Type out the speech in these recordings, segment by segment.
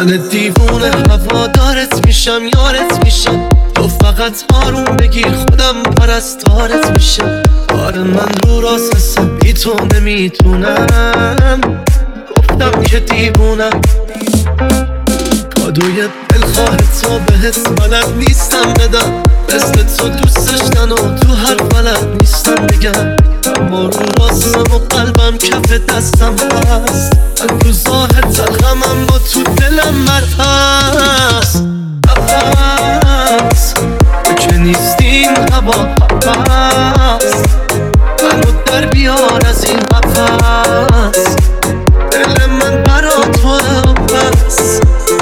من دیوونه هوادارت میشم، یارت میشم، تو فقط آروم بگیر خودم پرستارت میشم. آره من رو راست هستم، بی تو نمیتونم، گفتم که دیوونم. کادوی دلخواه تو بهت بلد نیستم بدم، مثل تو دوست داشتن و تو هر بلد نیستم بگم. اما رو راستم و قلبم کف دستم هست، من تو ظاهر تلخمم با تو دلم مرهست. نفس تو که نیستین هوا هست، منو در بیار از این قفس، دل من برا تو بس.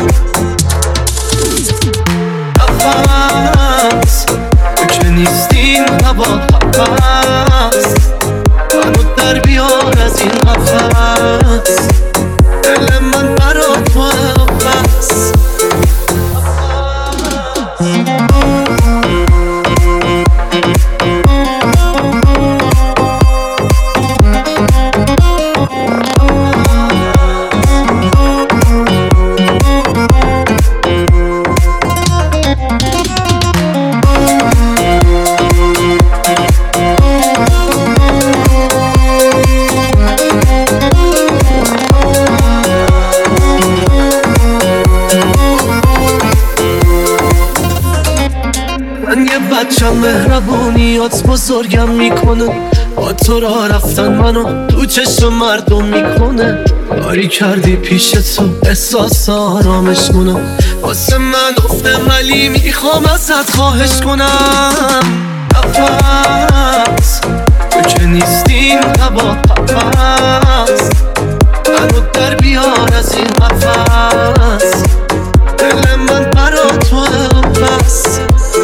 نفس تو که نیستین هوا هست، منو در بیار از این قفس، دل من برا تو بس. من یه بچم مهربونیات بزرگم میکنه، با تو را رفتن منو تو چشم مردم میکنه. کاری کردی پیش تو احساس آرامش کنم، واسه من گفته ولی میخوام ازت خواهش کنم. نفس تو که نیستین هوا هست، منو در بیار از این قفس، دل من برا تو بس.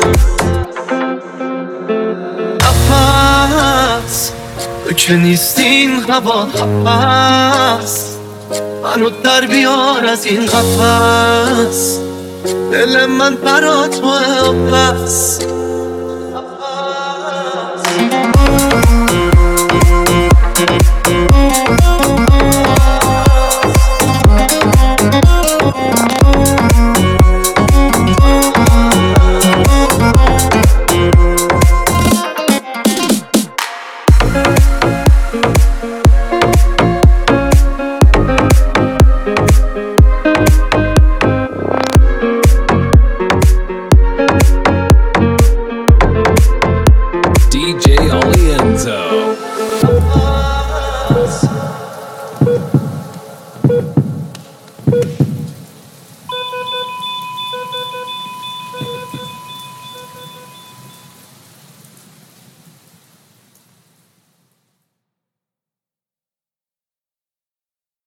نفس تو که نیستین هوا هست، منو در بیار از این قفس، دل من برا تو بس. DJ. DJ. Olienzo.